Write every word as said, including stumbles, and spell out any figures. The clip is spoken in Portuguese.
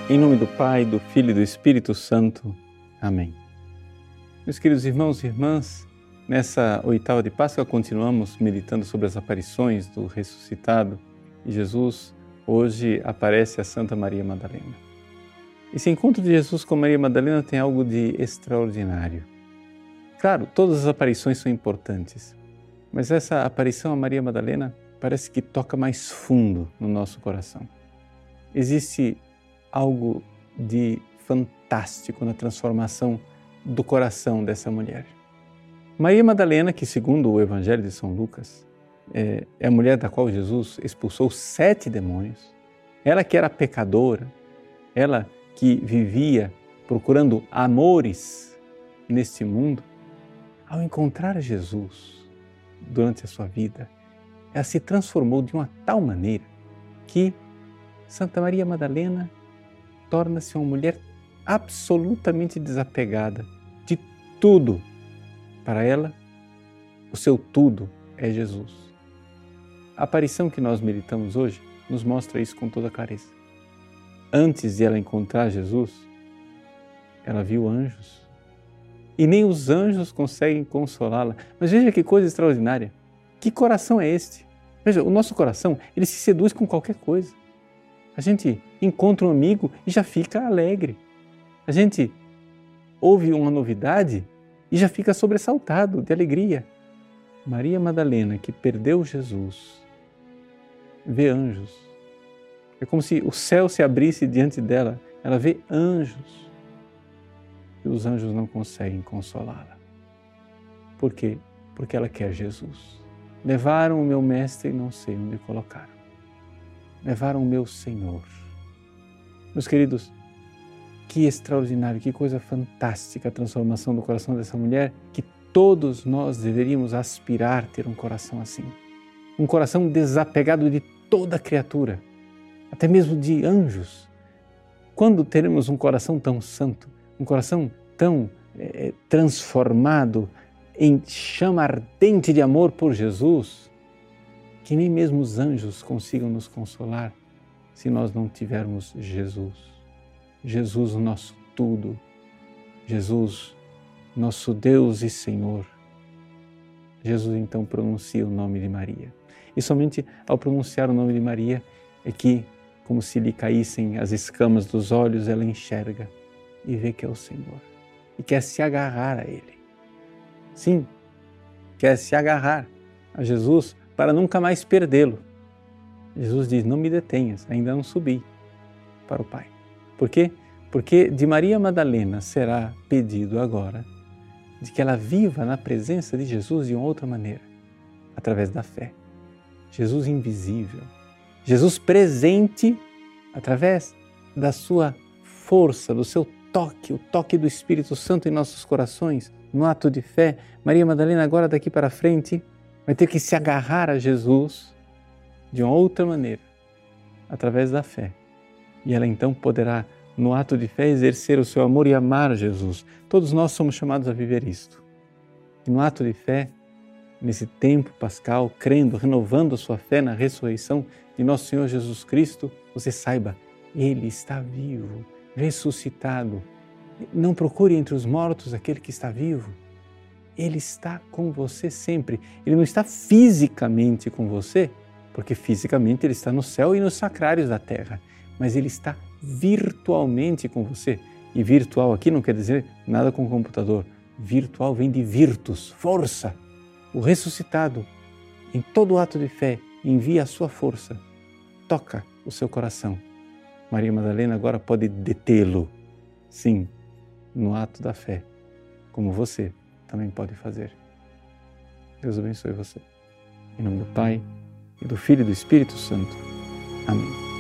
Em nome do Pai, do Filho e do Espírito Santo. Amém. Meus queridos irmãos e irmãs, nessa oitava de Páscoa continuamos meditando sobre as aparições do ressuscitado e Jesus hoje aparece a Santa Maria Madalena. Esse encontro de Jesus com Maria Madalena tem algo de extraordinário. Claro, todas as aparições são importantes, mas essa aparição a Maria Madalena parece que toca mais fundo no nosso coração. Existe algo de fantástico na transformação do coração dessa mulher. Maria Madalena, que segundo o Evangelho de São Lucas, é, é a mulher da qual Jesus expulsou sete demônios, ela que era pecadora, ela que vivia procurando amores neste mundo, ao encontrar Jesus durante a sua vida, ela se transformou de uma tal maneira que Santa Maria Madalena torna-se uma mulher absolutamente desapegada de tudo. Para ela, o seu tudo é Jesus. A aparição que nós meditamos hoje nos mostra isso com toda clareza. Antes de ela encontrar Jesus, ela viu anjos. E nem os anjos conseguem consolá-la. Mas veja que coisa extraordinária. Que coração é este? Veja, o nosso coração, ele se seduz com qualquer coisa. A gente encontra um amigo e já fica alegre. A gente ouve uma novidade e já fica sobressaltado de alegria. Maria Madalena, que perdeu Jesus, vê anjos. É como se o céu se abrisse diante dela. Ela vê anjos. E os anjos não conseguem consolá-la. Por quê? Porque ela quer Jesus. Levaram o meu mestre e não sei onde colocaram. Levaram o meu Senhor. Meus queridos, que extraordinário, que coisa fantástica a transformação do coração dessa mulher, que todos nós deveríamos aspirar ter um coração assim. Um coração desapegado de toda criatura, até mesmo de anjos. Quando teremos um coração tão santo, um coração tão é, transformado em chama ardente de amor por Jesus, que nem mesmo os anjos consigam nos consolar se nós não tivermos Jesus. Jesus, o nosso tudo. Jesus, nosso Deus e Senhor. Jesus então pronuncia o nome de Maria. E somente ao pronunciar o nome de Maria é que, como se lhe caíssem as escamas dos olhos, ela enxerga e vê que é o Senhor. E quer se agarrar a Ele. Sim, quer se agarrar a Jesus para nunca mais perdê-lo. Jesus diz, não me detenhas, ainda não subi para o Pai. Por quê? Porque de Maria Madalena será pedido agora de que ela viva na presença de Jesus de uma outra maneira, através da fé. Jesus invisível, Jesus presente através da sua força, do seu toque, o toque do Espírito Santo em nossos corações, no ato de fé. Maria Madalena agora daqui para frente vai ter que se agarrar a Jesus de uma outra maneira, através da fé. E ela então poderá, no ato de fé, exercer o seu amor e amar Jesus. Todos nós somos chamados a viver isto. E no ato de fé, nesse tempo pascal, crendo, renovando a sua fé na ressurreição de nosso Senhor Jesus Cristo, você saiba, Ele está vivo, ressuscitado. Não procure entre os mortos aquele que está vivo. Ele está com você sempre. Ele não está fisicamente com você, porque fisicamente Ele está no céu e nos sacrários da terra, mas Ele está virtualmente com você. E virtual aqui não quer dizer nada com computador. Virtual vem de virtus, força. O ressuscitado, em todo ato de fé, envia a sua força, toca o seu coração. Maria Madalena agora pode detê-lo, sim, no ato da fé, como você também pode fazer. Deus abençoe você. Em nome do Pai, e do Filho e do Espírito Santo. Amém.